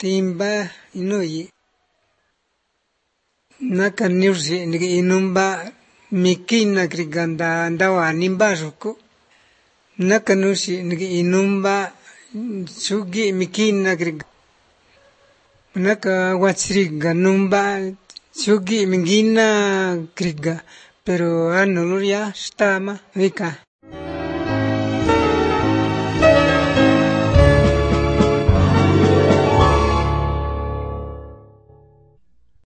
timba inuyi naka nirsi nigi inumba mikina kriganda ndawa nimba ruku naka nursi nigi inumba sugi mikina krig naka watsriga numba sugi mingina kriga pero anuria stama vika